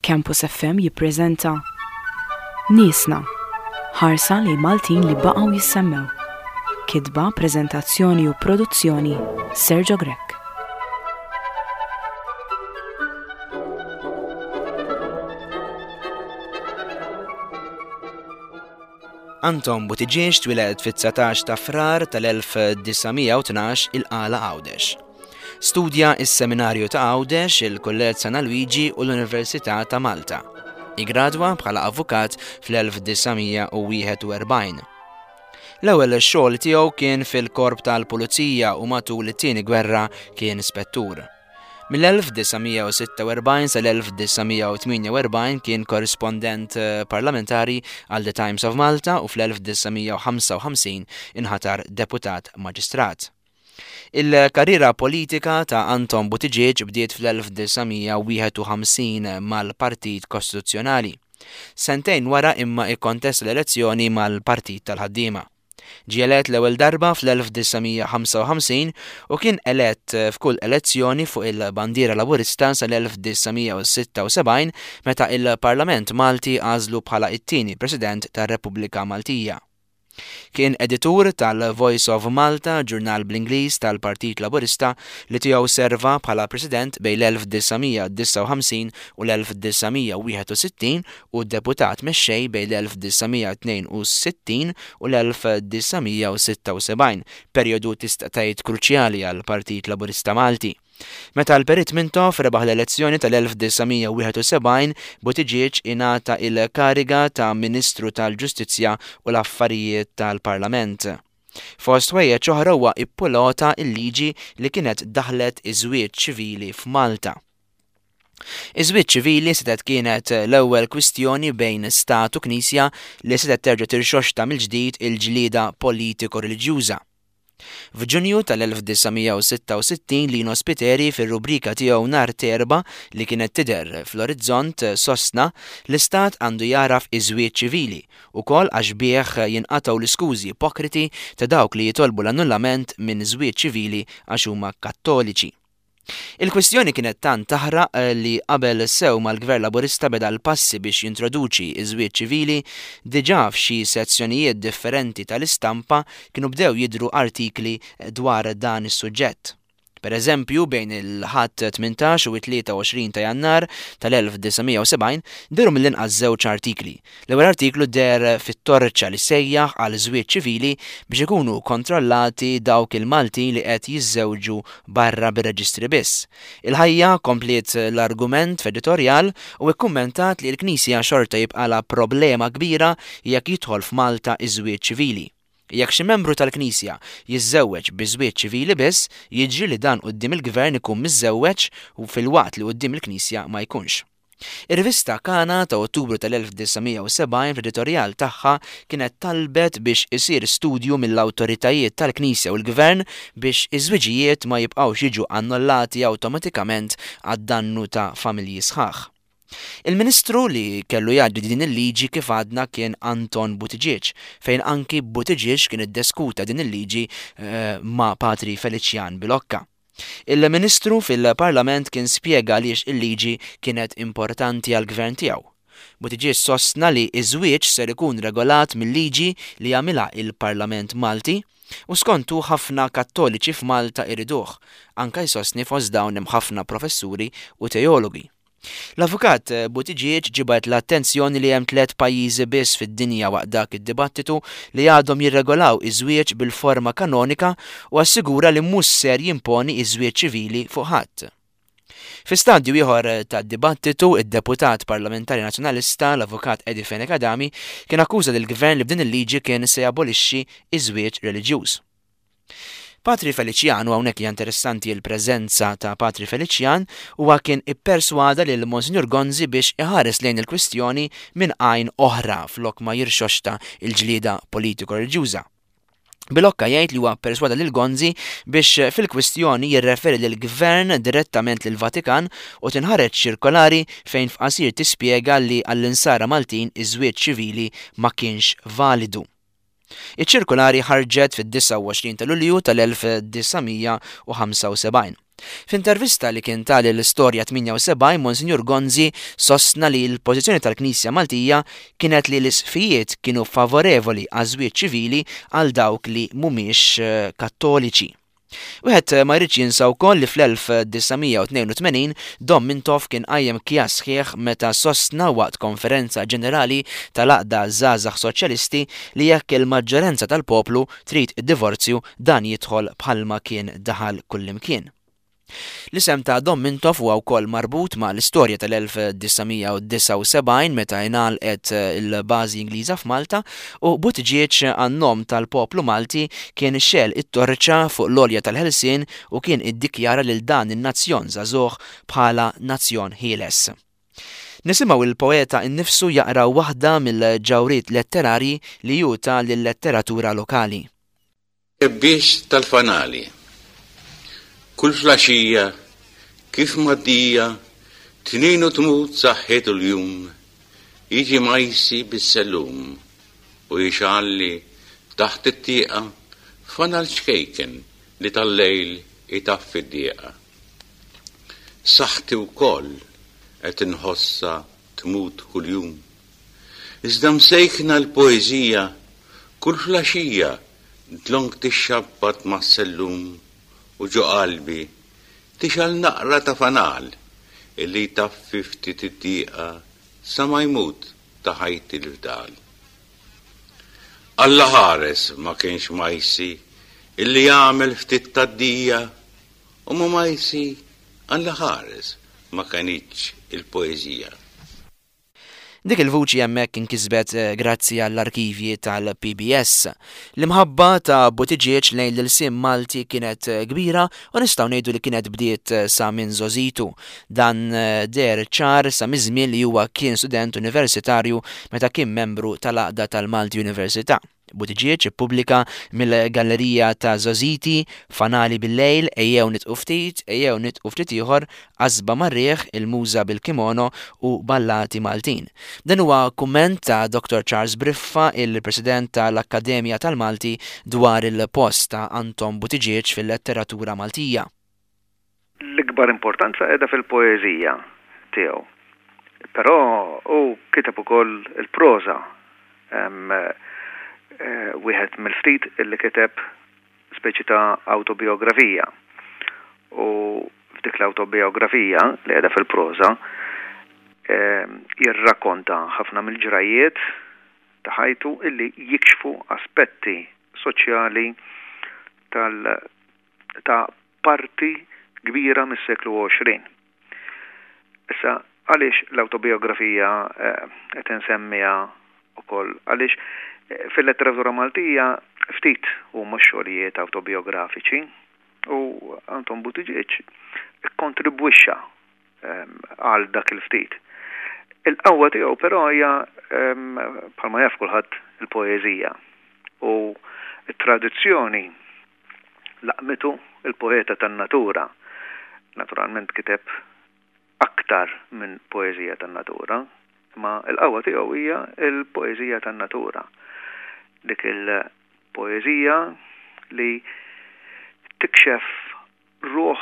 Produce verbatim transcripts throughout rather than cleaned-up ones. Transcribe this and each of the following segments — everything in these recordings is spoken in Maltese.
Campus F M jippreżenta Niesna, ħarsa li Maltin li baqgħu jissemmew. Kitba, preżentazzjoni u produzzjoni Sergio Grek. Anton Buttigieg twiled fit-tsatax ta' frar tal-elf tisa' u tnax il-Qala Għawdex. Studja is-Seminarju ta' Għawdex, il-Kulleġġ San Luigi u l-Università ta' Malta. Igradwa bħala avukat fl-elf tisa' u wieħed u erbgħin. L-ewwel xogħol tiegħu kien fil-Korp tal-Pulizija u matul it-tieni gwerra kien ispettur. Mill-elf tisa' u sitta u erbgħin sal-elf tisa' u tmien u erbgħin kien korrispondent parlamentari għal The Times of Malta u fl-elf tisa' u ħamsa u ħamsin inħatar deputat maġistrat. Il-karriera politika ta' Anton Buttigieg bdiet fl-elf tisa' u wieħed u ħamsin mal-Partit Kostituzzjonali. Sentejn wara imma ikkontest l-elezzjoni mal-Partit tal-Ħaddiema. Ġie elett l-ewwel darba fl-elf tisa' u ħamsa u ħamsin u kien elett f'kull elezzjoni fuq il-Bandiera Laburista sal-elf tisa' u sitta u sebgħin meta il-Parlament Malti għażlu bħala it-tieni President tar-Repubblika Maltija. Kien editur tal-Voice of Malta, ġurnal bl-Ingliż tal-Partit Laburista li tiegħu serva bħala President bejn l-elf tisa' u disa' u ħamsin u l-elf tisa' u wieħed u sittin u deputat mexxej bejn l-elf tisa' u tnejn u sittin u l-elf tisa' u sitta u sebgħin, perjodu tista' tgħid kruċjali għall-Partit Laburista Malti. Meta l-Perit Mintoff rebaħ l-elezzjoni tal-elf tisa' u wieħed u sebgħin, Buttigieg ingħata il-kariga ta' Ministru tal-Ġustizzja u l-Affarijiet tal-Parlament. Fost ħwejjeġ oħra huwa ippilota l-liġi li kienet daħlet iż-żwieġ ċivili f'Malta. Iż-żwieġ ċivili setet kienet l-ewwel kwistjoni bejn Stat u Knisja li setet terġa' tirxoxta mill-ġdid il-ġlieda politiko-reliġjuża. F'Ġunju tal-elf tisa' u sitta u sittin Lino Spiteri fir-rubrika tiegħu Nhar Terba li kienet tidher fl-orizzont sostna l-Istat għandu jaraf iż-żwieġ ċivili ukoll għax bih jinqatgħu l-iskużi ipokriti ta' dawk li jitolbu l-annullament minn żwieġ ċivili għax huma Kattoliċi. Il-kwistjoni kienet tant taħraq li qabel sew mal-Gvern Laburista beda l-passi biex jintroduċi iż-żwieġ ċivili, diġà f'xi sezzjonijiet differenti tal-istampa kienu bdew jidhru artikli dwar dan is-suġġett. Pereżempju, bejn il-ħadd tmintax u tlieta u għoxrin ta' Jannar tal-elf tisa' u sebgħin deru mill-inqas żewġ artikli. L-ewwel artiklu der fit-torċa li sejjaħ għal żwieġ ċivili biex ikunu kontrollati dawk il-Malti li qed jiżżewġu barra bir-reġistri biss. Il-ħajja kompliet l-argument f'editorjal u kkummentat li l-Knisja xorta jibqala problema kbira jekk jidħol f'Malta iż-żwieġ ċivili. Jekk xi membru tal-Knisja jiżżewweġ bi żwieġ ċivili biss, jiġri li dan quddiem il-Gvern ikun miżżewweġ u fil-waqt li quddiem il-Knisja ma jkunx. Ir-rivista Kana ta' Ottubru tal-elf tisa' u sebgħin fl-editorjal tagħha kienet talbet biex isir studju mill-awtoritajiet tal-Knisja u l-Gvern biex iż-żwiġijiet ma jibqgħux jiġu annullati awtomatikament għad-dannu ta' familji sħaħ. Il-Ministru li kellu jgħaddi din il-liġi kif għadna kien Anton Buttigieg, fejn anki Buttigieg kien iddiskuta din il-liġi uh, ma' Patri Felician Bilocca. Il-Ministru fil-Parlament kien spjega għaliex il-liġi kienet importanti għall-Gvern tiegħu. Buttigieg sostna li iż-żwieġ ser ikun regolat mill-liġi li jagħmilha il-Parlament Malti u skontu ħafna Kattoliċi f'Malta iriduh, anke jsostni fost dawn hemm ħafna professuri u teologi. L-avukat Buttigieg ġibgħet l-attenzjoni li hemm tliet pajjiżi biss fid-dinja waqt dak id-dibattitu li għadhom jirregolaw iż-żwieġ bil-forma kanonika u assigura li mhux ser jimponi iż-żwieġ ċivili fuq ħadd. Fi stadju ieħor tad-dibattitu, id-deputat parlamentari nazzjonalista l-avukat Edi Fenekadami kien akkuża lill-Gvern li b'din il-liġi kien se jabolixxi iż-żwieġ reliġjuż. Patri Felician, u hawnhekk hija interessanti l-preżenza ta' Patri Felician, huwa kien ipperswada lil Monsignor Gonzi biex iħares lejn il-kwistjoni minn għajn oħra flok ma jirxoxta il-ġlieda politiko-reliġjuża. Bilocca jgħid li huwa perswada lil Gonzi biex fil-kwistjoni jirreferi lil Gvern direttament lil Vatikan u tinħareġ ċirkolari fejn f'qasir tispjega li għall-insara Maltin iż-żwieġ ċivili ma kienx validu. Iċ-ċirkolari ħarġet fid-disa' u għoxrin ta' Lulju tal-elf tisa' u ħamsa u sebgħin. F'intervista li kien tali l-Istorja tminja u sebgħin, Monsinjur Gonzi sostna li l-pożizzjoni tal-Knisja Maltija kienet li l-isfijiet kienu favorevoli għaż-żwieġ ċivili għal dawk li mhumiex kattoliċi. Wieħed ma jridx jinsa wkoll li fl-elf disajn u tnejn u tmenin Dom Mintoff kien qajjem kjas sħiħ meta sostna waqt konferenza ġenerali tal-Għaqda Żgħażagħ Soċjalisti li jekk il-maġġoranza tal-poplu trid id-divorzju dan jidħol bħalma kien daħal kullimkien. L-isem ta' Dom Mintoff huwa wkoll marbut ma' l-istorja tal-elf disajn u disa' u sebgħin meta ngħalqet il-bażi Ingliża f'Malta u Buttigieg għan-nom tal-poplu Malti kien xel it-torċa fuq l-olja tal-ħelsien u kien iddikjara lil dan in-nazzjon żagħżugħ bħala nazzjon ħieles. Nisimgħu il-poeta innifsu jaqra waħda mill-ġawriet letterarji li juta lill-letteratura lokali. Biex tal-fanali. Kull flaxija, kif maddija, tnejn u tmut saħħetu l-jum, jiġi majsi bis-sellum u jixalli taħt it-tieqa fanal xkejken li tal-lejl itaffi d-dieqa. Saħti wkoll qed inħossa tmut kull-jum. Iżda msejkna l-poeżija, kull flaxija dlonk tixxabbat mas-sellum u ġo qalbi tixal naqra ta' fanal illi taffi ftit id-dieqa sa ma jmut ta' ħajti l-fdal. Alla ħares ma kienx majsi illi jagħmel ftit tad-dija u ma majsi alla ħares ma kanitx il-poeżija. Dik il-vuċi hemmhekk inkisbet grazzi għall-arkivji tal-P B S. L-imħabba ta' Buttigieg lejn l-ilsiem Malti kienet kbira u nistgħu ngħidu li kienet bdiet sa minn Żożitu. Dan der ċar sa miż-żmien li huwa kien student universitarju meta kien membru tal-Għaqda tal-Malti Università. Buttigieg ippubblika mill-gallerija ta' Żożiti, Fanali bil-lejl, Ejjew nitqu ftit, Ejjew nitqu ftit ieħor, Qasba mar-riħ, Il-muża bil-kimono u Ballati Maltin. Dan huwa kumment ta' Doctor Charles Briffa, il-President tal-Akkademja tal-Malti dwar il-post ta' Anton Buttigieg fil-letteratura Maltija. L-ikbar importanza qiegħda fil-poeżija tiegħu. Però hu kiteb ukoll il-proża. Uh, wieħed mill-ftit illi kiteb speċi ta' autobiografija. U f'dik l-autobiografija li qiegħda fil-proża uh, jirrakkonta ħafna mill-ġrajiet ta' ħajtu illi jikxfu aspetti soċjali tal ta' parti kbira mis-seklu għoxrin. Issa għaliex l-autobiografija qed uh, insemmiha ukoll għaliex fil-letteratura Maltija ftit huma xogħlijiet autobiografiċi u Anton Buttigieg kontribwixxa għal dak il-ftit. Il-qawwa tiegħu però hija bħalma jaf kulħadd il-poeżija u t-tradizzjoni laqmitu il-poeta tan-natura. Naturalment kiteb aktar minn poeżija tan-natura, ma l-qawwa tiegħu hija il-poeżija tan-natura. Dik il-poeżija li tikxef ruħ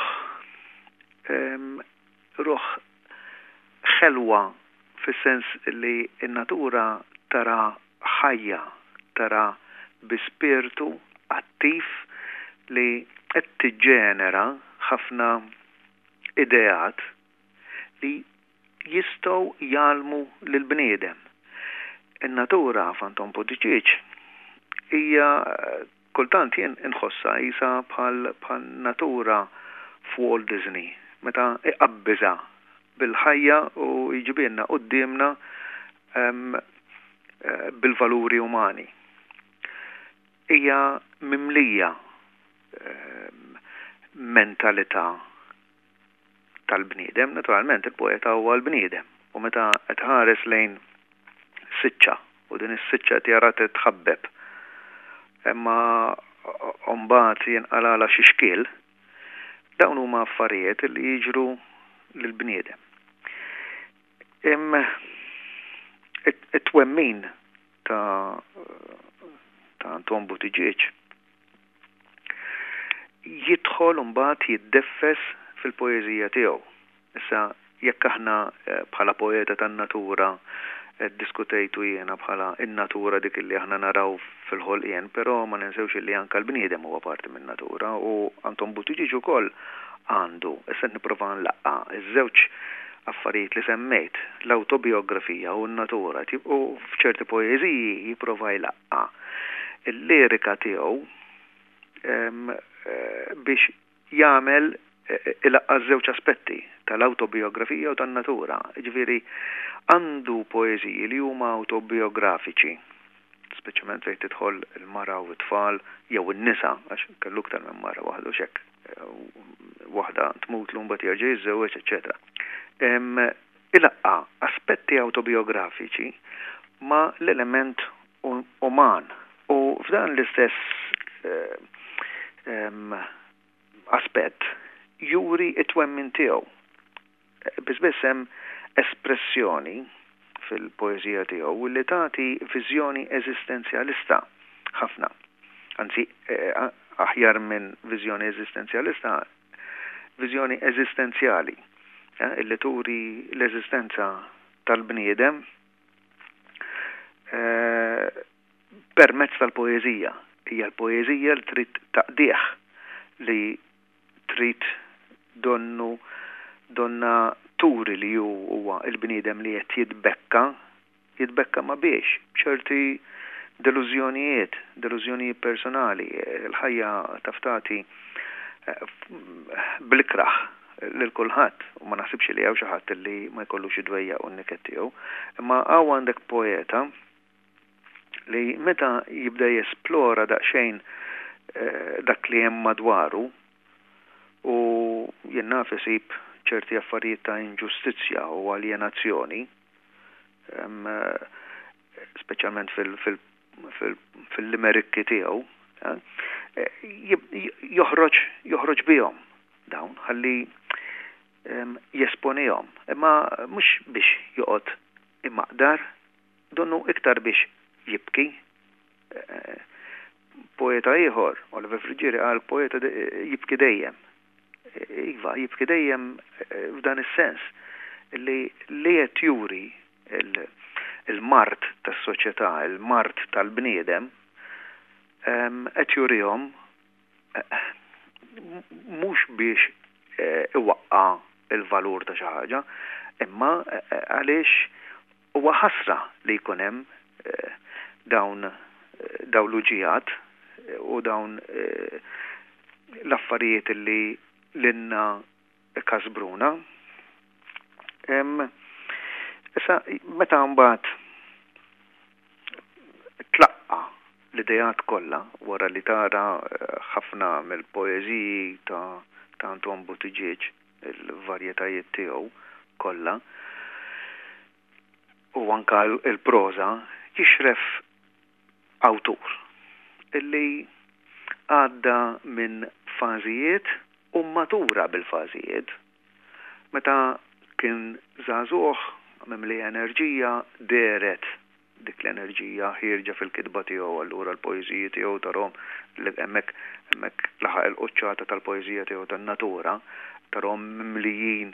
ruħ ħelwa fis-sens li n-natura tara ħajja, tara bispirtu attiv li qed tiġġenera ħafna ideat li jistgħu jgħalmu lill-bniedem. In-natura f'Anton Buttigieg hija kultant jien inħossa isa bħal bħal natura f'Walt Disney meta iqabbiża bil-ħajja u jġibilna qudiemna um, uh, bil-valuri umani. Hija mimlija um, mentalità tal-bniedem, naturalment il-poeta huwa l-bniedem u meta qed ħares lejn siċċa u din is-siċċa qed jara titħabbeb. Imma mbagħad jinqalala xi xkiel, dawn huma affarijiet li jiġru lill-bniedem. Hemm it-twemmin ta' ta' Anton Buttigieg jidħol mbagħad jiddeffes fil-poeżija tiegħu. Issa jekk aħna bħala poeta tan-natura diskutejtu jiena bħala in-natura dik li aħna naraw fil-ħolqien, però ma ninsewx li anke l-bniedem huwa parti min-natura u Anton Buttigieg ukoll għandu, issa nipprova nlaqqa iż-żewġ affarijiet li semmejt, l-autobiografija u n-natura, u f'ċerti poeżiji jipprova jlaqqa il-lirika tiegħu biex jagħmel ilaqqa żewġ aspetti tal-autobiografija u tan-natura. Ġifieri għandu poeżiji li huma autobiografiċi, speċjalment fejn tidħol il-mara u t-tfal jew in-nisa għax kellu aktar minn mara waħda xek. Waħda tmut l mbagħad jerġa' jiżżewweġ, eċetera. Ilaqqa aspetti autobiografiċi ma l-element uman u f'dan l-istess aspett juri it-twemmin tiegħu. Biss hemm espressjoni fil-poeżija tiegħu li tagħti viżjoni eżistenzjalista ħafna. Anzi, aħjar minn viżjoni eżistenzjalista, viżjoni eżistenzjali, illi turi l-eżistenza tal-bniedem permezz tal-poeżija. Hija l-poeżija li trid taqdih, li trid donnu donna turi li ju huwa il-bniedem li qed jitbekka, jitbekka ma biex b'ċerti delużjonijiet, delużjonijiet personali, l-ħajja taftati bl-ikraħ lil kulħadd u ma naħsibx li hawn xi ħadd li ma jkollux idwejja u n-niket tiegħu. Imma hawn għandek poeta li meta jibda jesplora daqsxejn dak li hemm madwaru u jien naf isib ċerti affarijiet ta' inġustizzja u alienazzjoni, speċjalment fil-limerikki tiegħu, joħroġ joħroġ bihom dawn ħalli jesponihom, imma mhux biex joqgħod imaqdar, donnu iktar biex jibki. Poeta ieħor, Oliver Frigieri qal poeta jibki dejjem. Iva, jibki dejjem f'dan is-sens li li qed juri il-mart tas-soċjetà, il-mart tal-bniedem, qed jurihom mhux biex iwaqqa il-valur ta' xi ħaġa, imma għaliex huwa ħasra li jkun hemm dawn dawn l-uġijat u dawn l-affarijiet li l-inna kasbruna. Issa, meta mbagħad tlaqqa l-idejat kollha wara li tara ħafna mill-poeżiji ta' ta' Anton Buttigieg, il-varjetajiet tiegħu kollha, u anke l-proża jixref awtur illi għadda minn fażijiet u matura bil-fażijiet. Meta kien żagħżugħ mimli enerġija deret dik l-enerġija ħirġa fil-kitba tiegħu, allura l-poeżiji tiegħu tarhom hemmhekk hemmhekk laħaq il-quċċata tal-poeżija tiegħu tan-natura, tarhom mimlijin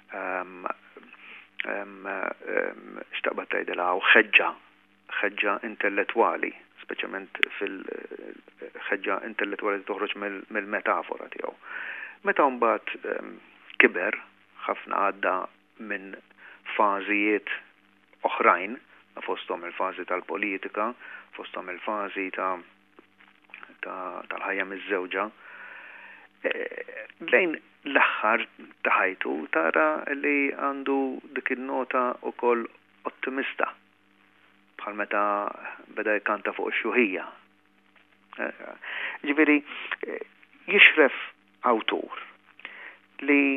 x'taqbad tgħidilha ħeġġa, ħeġġa intellettwali, speċjalment fil-ħeġġa intellettwali li toħroġ mill-metafora tiegħu. Meta mbagħad kiber ħafna għadda minn fażijiet oħrajn, fosthom il-fażi tal-politika, fosthom il-fażi ta' tal-ħajja miż-żewġa. Lejn l-aħħar ta' ħajtu tara li għandu dik in-nota wkoll ottimista bħal meta beda jkanta fuq ix-xuħija. Ġifieri jixref awtur li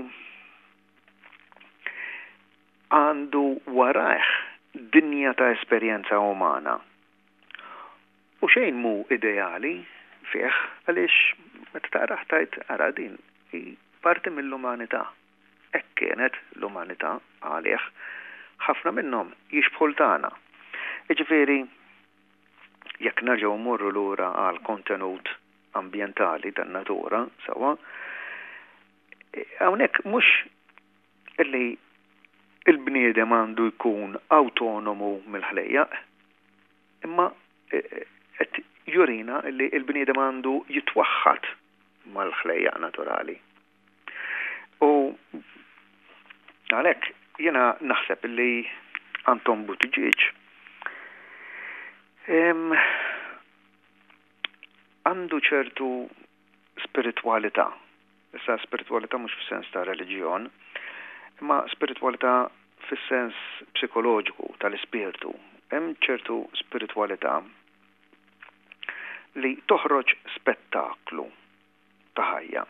għandu warajh dinja ta' esperjenza umana u xejn mu ideali fih għaliex meta taraħ tajt ara din parti mill-umanità. Hekk kienet l-umanità għalih ħafna minnhom jixbħu tagħna. Jiġifieri jekk nerġgħu mmorru lura għal kontenut ambjentali tan-natura sewwa, hawnhekk mhux illi il-bniedem għandu jkun autonomu mill-ħlejjaq, imma qed jurina illi il-bniedem għandu jitwaħħad mal-ħlejjaq naturali. U għalhekk jiena naħseb illi Anton Buttigieg għandu ċertu spiritualità. Issa spiritualità mhux fis-sens ta' reliġjon, imma spiritualità fis-sens psikoloġiku tal-ispirtu. Hemm ċertu spiritualità li toħroġ spettaklu ta' ħajja.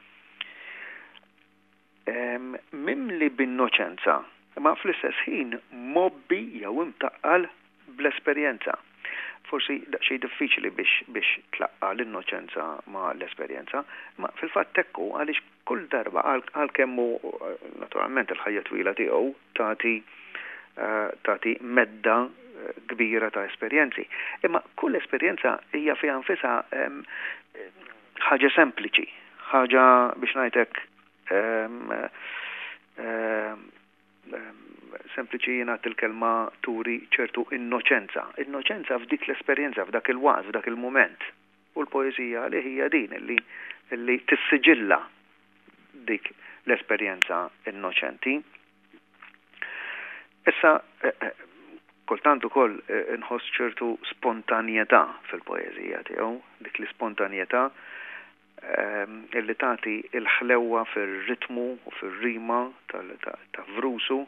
Mimli b'innoċenza, imma fl-istess ħin mobbi jew imtaqqal bl-esperjenza. Forsi daqsxejn diffiċli biex biex tlaqqa l-innoċenza ma l-esperjenza, ma fil-fatt tekku għaliex kull darba għalkemm hu naturalment il-ħajja twila tiegħu tagħti tagħti medda kbira ta' esperjenzi. Imma kull esperjenza hija fiha nfisha ħaġa sempliċi, ħaġa biex ngħidlek sempliċi jingħat il-kelma turi ċertu innoċenza. Innoċenza f'dik l-esperjenza, f'dak il-waqt, f'dak il-mument. U l-poeżija li hija din illi illi tissiġilla dik l-esperjenza innoċenti. Issa kultant ukoll inħoss ċertu spontanjetà fil-poeżija tiegħu, dik l-ispontanjetà illi tagħti il-ħlewwa fir-ritmu u fir-rima ta' vrusu.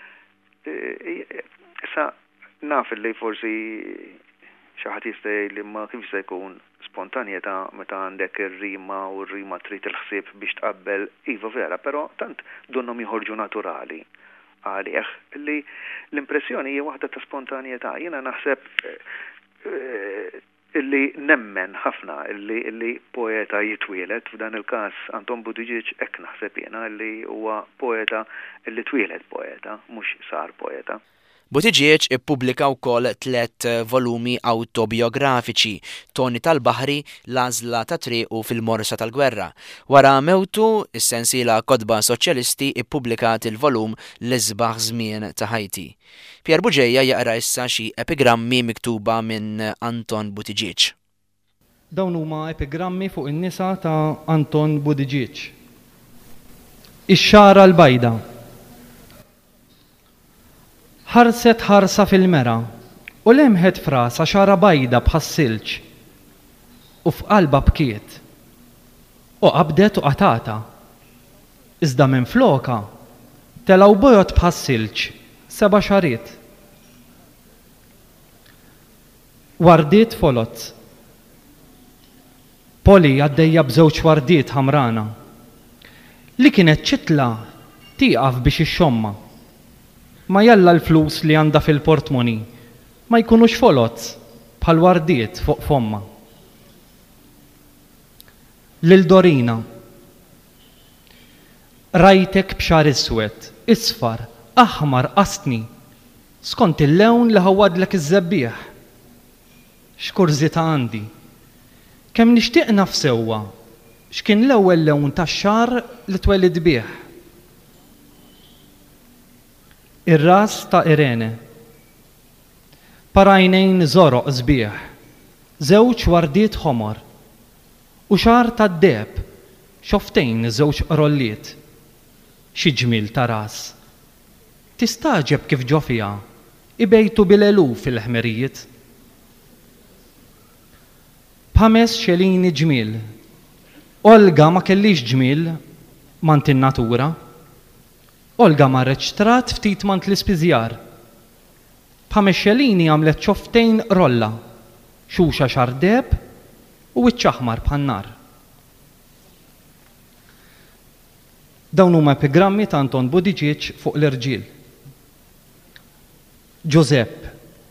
Issa naf li forsi xi ħadd jista' li ma kif jista' jkun spontanjetà meta għandek ir-rima u r-rima trid il-ħsieb biex tqabbel iva vera, però tant donhom joħorġu naturali għalih li l-impressjoni hija waħda ta' spontanjetà. Jiena naħseb illi nemmen ħafna illi illi poeta jitwielet, f'dan il-każ Anton Buttigieg hekk naħseb jiena illi huwa poeta illi twielet poeta, mhux sar poeta. Buttigieg ippubblika wkoll tliet volumi autobiografiċi, Toni tal-Baħri, L-għażla ta' triq u Fil-morsa tal-gwerra. Wara mewtu, is-sensiela Kotba Soċjalisti ippubblikat il-volum L-isbaħ żmien ta' ħajti. Pier Buġejja jaqra issa xi epigrammi miktuba minn Anton Buttigieg. Dawn huma epigrammi fuq in-nisa ta' Anton Buttigieg. Ix-xara l-bajda. Ħarset ħarsa fil-mera u lemħet frasa xara bajda bħassilġ u f'qalba bkiet u qabdet u qatata. Iżda minn floka telaw bojot bħassilġ seba' xariet. Wardiet folot. Poli għaddejja b'żewġ wardiet ħamrana li kienet ċitla tieqaf biex ixxomma. Ma jalla l-flus li għandha fil-portmoni ma jkunux folot bħal wardiet fuq fomma. Lil Dorina. Rajtek b'xar iswed, isfar, aħmar qastni, skont il-lewn li ħawadlek iż-żebbieħ. X'kurżita għandi. Kemm nixtieq naf sewwa x'kien l-ewwel lewn tax-xahar li twelid bih. Ir-ras ta' Irene. Parajnejn żoroq sbieħ, żewġ wardiet ħomor u xar ta' deb, xoftejn żewġ rolliet. Xi ġmiel ta' ras. Tistaġeb kif ġo fiha, ibejtu bil-eluf fil-ħmerijiet. B'ħames xelini ġmiel. Olga ma kellix ġmiel mant in-natura. Olga marret xtrat ftit mant l-ispiżjar. B'ħames xelini għamlet xoftejn rolla, xuxa xardeb u wiċċ aħmar bħan-nar. Dawn huma epigrammi ta' Anton Buttigieg fuq l-irġiel. Giuseppe.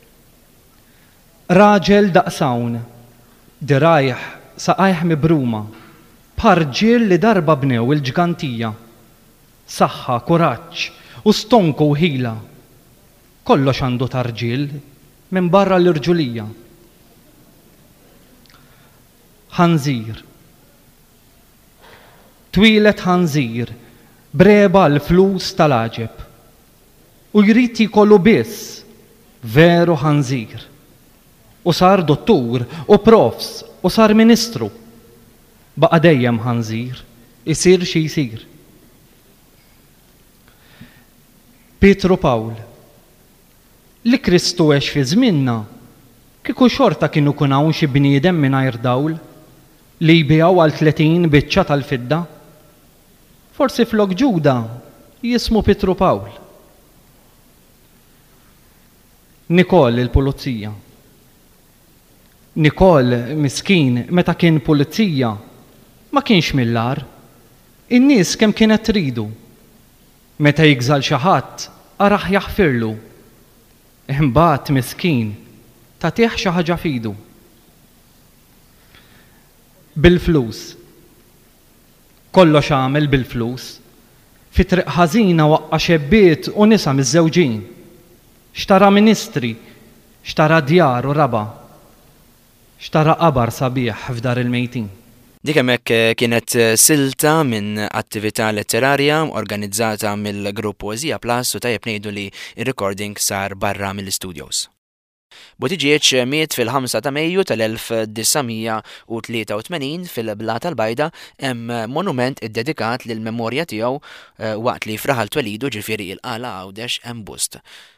Raġel daqsawn, dirajħ saqajħ mibruma, bħarġiel li darba bnew il-ġgantija, saħħa, kuraġġ u stonku u ħila. Kollox għandu tarġiel minn barra l-irġulija. Ħanżir. twilet ħanżir breba l-flus tal-aġeb u jrid jkollu biss veru ħanżir. U sar dottur u profs u sar ministru. Baqa dejjem ħanżir, isir xi jsir. Pietru Pawl, li Kristu għex fi żmienna, kieku xorta kienu kun hawn xi bniedem mingħajr dawl li jbiegħu għal tletin biċċa tal-fidda. Forsi flok Ġuda jismu Pietru Pawl. Nikol il-pulizija. Nikol miskin meta kien pulizija ma kienx millar. In-nies kemm kienet tridu. Meta jigżal xi ħadd araħ jaħfirlu. Imbagħad miskin tagħtih xi ħaġa fidu. Bil-flus. Kollox għamel bil-flus. Fi triq ħażina waqqa xebbiet u nisa miż-żewġin. Xtara ministri, xtara djar u raba. Xtara qabar sabiħ f'dar il-mejtin. Dik hemmhekk kienet silta minn attività letterarja organizzata mill-grupp Poezija Plus u tajjeb ngħidu li r-recording sar barra mill-studios. Buttigieg miet fil-ħamsa ta' Mejju tal-elf tisa' u tlieta u tmenin fil-Bla tal-Bajda hemm monument iddedikat lil memorja tiegħu waqt li fraħal twelidu ġifieri il-Qala Għawdex hemm bust.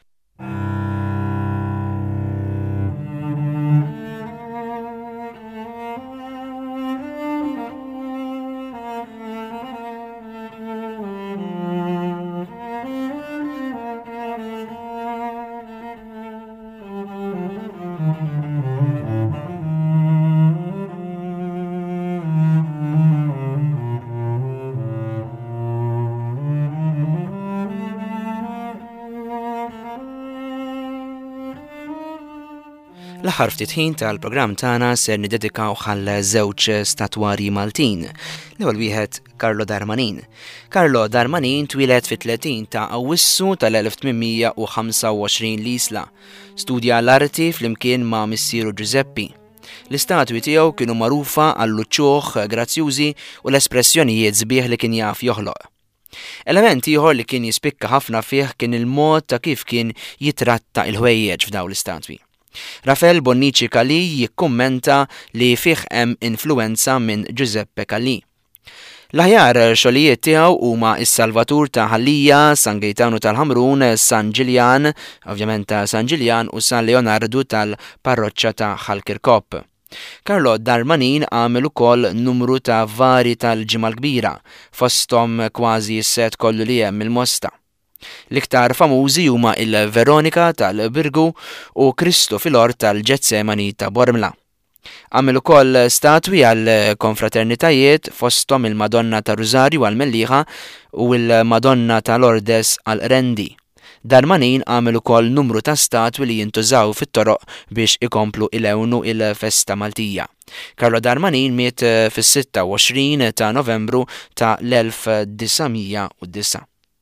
L-aħħar ftit ħin tal-programm tagħna ser nidedikaw għal żewġ statwarji Maltin. L-ewwel wieħed Carlo Darmanin. Carlo Darmanin twieled fit-tletin ta' Awwissu tal-elf tminmija u ħamsa u għoxrin l-Isla. Studja l-arti flimkien ma' missieru Giuseppi. L-istatwi tiegħu kienu magħrufa għall-uċċuħ grazzjużi u l-espressjonijiet sbieħ li kien jaf joħloq. Element ieħor li kien jispikka ħafna fih kien il-mod ta' kif kien jitratta il-ħwejjeġ f'dawn l-istatwi. Rafael Bonnici Calì jikkummenta li fih hemm influenza minn Giuseppe Calì. L-aħjar xogħlijiet tiegħu huma s-Salvatur ta' Ħallija, San Gaetano tal-Ħamrun, San Ġiljan, ovvjament ta' San Ġiljan u San Leonardo tal-Parroċċa ta' Ħalkirkop. Carlo Darmanin għamel ukoll numru ta' vari tal-Ġimgħa l-Kbira, fosthom kważi s-set kollu li hemm il-Mosta. L-iktar famużi huma il-Veronika tal-Birgu u Kristu fil-Ort tal-Ġetsemani ta' Bormla. Għamel ukoll statwi għal konfraternitajiet fosthom il-Madonna ta' Rużarju għal Mellieħa u il-Madonna tal-Ordes għal Rendi. Darmanin għamel ukoll numru ta' statwi li jintużaw fit-toroq biex ikomplu ilewnu il-Festa Maltija. Carlo Darmanin miet fis-sitta u għoxrin ta' Novembru ta' l-elf tisa' u disa'.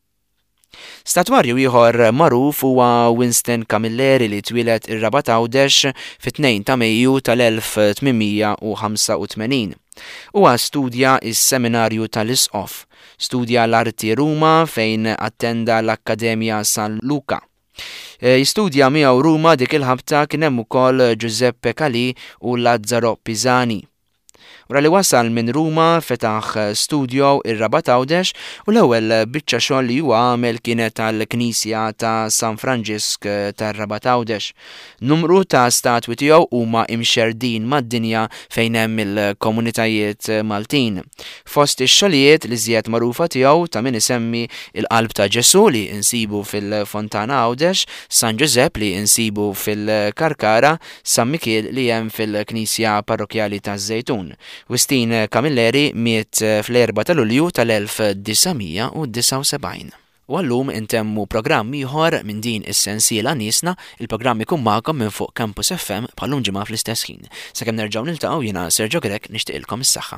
Statwarju ieħor magħruf huwa Winston Camilleri li twieled ir-Rabat Għawdex fit-tnejn ta' Mejju tal-elf tminmija u ħamsa u tmenin. Huwa studja is-Seminarju tal-Isqof, studja l-arti Ruma fejn attenda l-Akkademja San Luca. Jistudja miegħu Ruma dik il-ħabta kien hemm ukoll Giuseppe Calì u Lazzaro Pisani. Wara li wasal minn Ruma fetaħ studio ir-Rabat Għawdex u l-ewwel biċċa xogħol li huwa għamel kienet tal-Knisja ta' San Franġisk tar-Rabat Għawdex. Numru ta' statwi tiegħu huma imxerdin mad-dinja fejn hemm il-komunitajiet Maltin. Fost ix-xogħlijiet li żjed magħrufa tiegħu ta' min isemmi il-Qalb ta' Ġesu li insibu fil-Fontana Għawdex, San Giuseppe li insibu fil-Karkara, San Mikiel li hemm fil-Knisja Parrokjali taż-Żejtun. Winston Camilleri miet fl-erba ta' Lulju tal-elf tisa' u disa' u sebgħin. U għallum intemmu programm ieħor minn din is-sensiela Niesna, il-programm ikun magħkom minn fuq Campus F M bħallum ġimgħa fl-istess ħin. Sakemm nerġgħu niltaqgħu jiena Sergio Grek nixtieqilkom is-saħħa.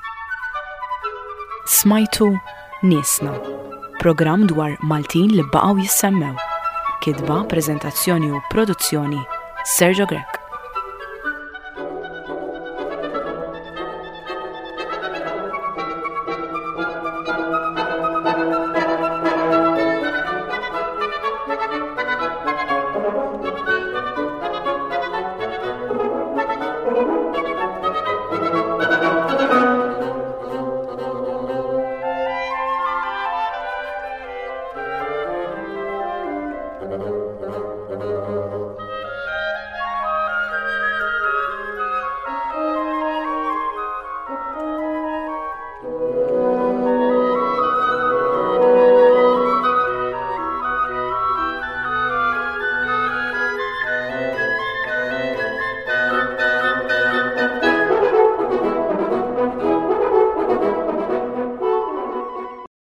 Smajtu Niesna, programm dwar Maltin li baqgħu jissemmew. Kitba, preżentazzjoni u produzzjoni Sergio Grek.